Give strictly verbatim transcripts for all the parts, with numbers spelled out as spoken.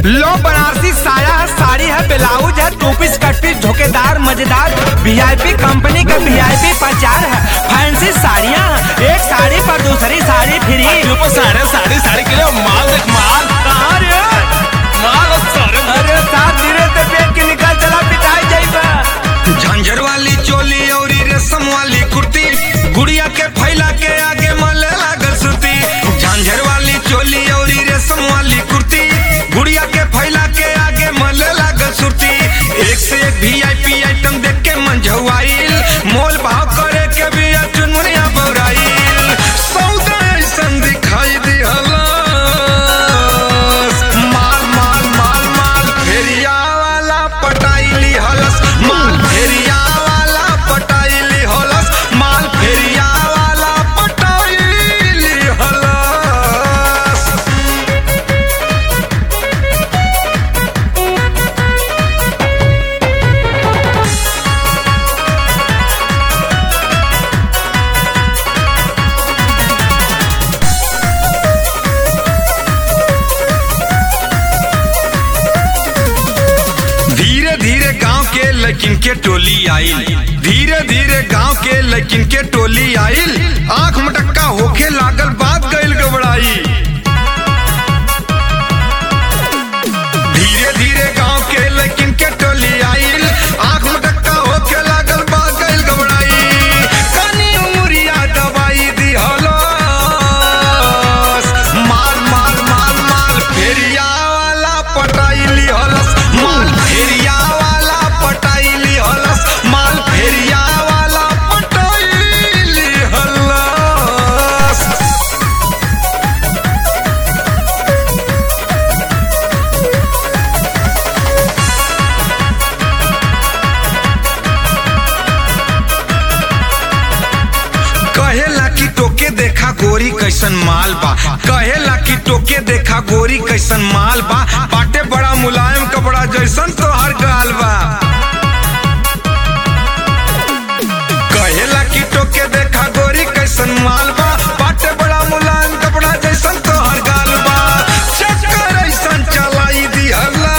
लो बनारसी साया है, साड़ी है, ब्लाउज है, टू पीस कट पीस झोकेदार मजेदार वीआईपी कंपनी का वीआईपी प्रचार है। फैंसी साड़ियाँ एक साड़ी पर दूसरी साड़ी फ्री। साढ़े साढ़े साढ़े किलो माल देख माल कहाँ रे माल सारे अरे साथ धीरे से पेट के निकल चला पिटाई जाइबा। झांझर वाली चोली और रेशम वाली कुर्ती गुड़िया के फैला के आगे मले लागल सुती। झांझर वाली चोली और रेशम वाली कुर्ती गुड़िया के फैला के आगे मले लागल सुती। एक से एक वीआईपी आइटम देख के मन झुआइल, मोल भाव करे के भी चुनमुनिया बौराइल। सौदा ऐसन दिखाई दिहला माल माल माल माल फेरिया वाला पटाइली हलस। माल फेरिया वाला पटाइली हलस। माल फेरिया वाला पटाइली हलस। धीरे धीरे गांव के लड़किन के टोली आइल। धीरे धीरे गांव के लड़किन के टोली आइल। आंख मटक्का होके लागल बात गइल गबड़ाई। धीरे धीरे गांव के लड़किन के टोली आइल। आंख मटक्का होके लागल बात गइल गबड़ाई। कानी उमरिया दवाई दिहलस। माल माल माल माल फेरिया वाला पटाइली हलस। माल फेरिया वाला पटाइली हलस। माल फेरिया वाला पटाइली हलस। कहेला कि टोके देखा गोरी कैसन माल बा। कहेला कि टोके देखा गोरी कैसन माल बा। बाटे बड़ा मुलायम कपड़ा जैसन तोहर गाल बा। कहेला कि टोके देखा गोरी कैसन माल बा। बाटे बड़ा मुलायम कपड़ा जैसन तोहर गाल बा। चक्कर ऐसन चलाई दिहला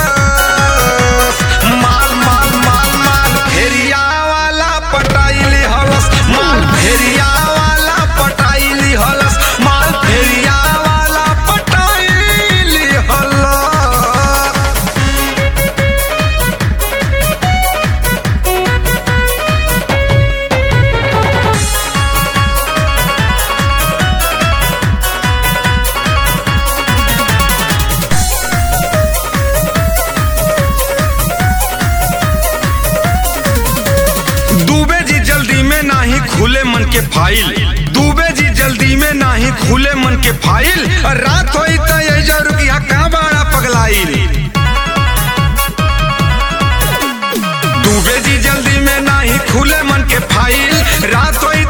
माल माल माल माल फेरिया वाला पटाइली हलस। माल फेरिया वाला पटाइली हलस। माल फेरिया वाला पटाइली हलस। दुबे जी जल्दी में नाही खुले मन के फाइल। दुबे जी जल्दी में नाही खुले मन के फाइल। रात होई त एजा रुकिया का बड़ा पगलाइल। दुबे जी जल्दी में नाही खुले मन के फाइल। रात होई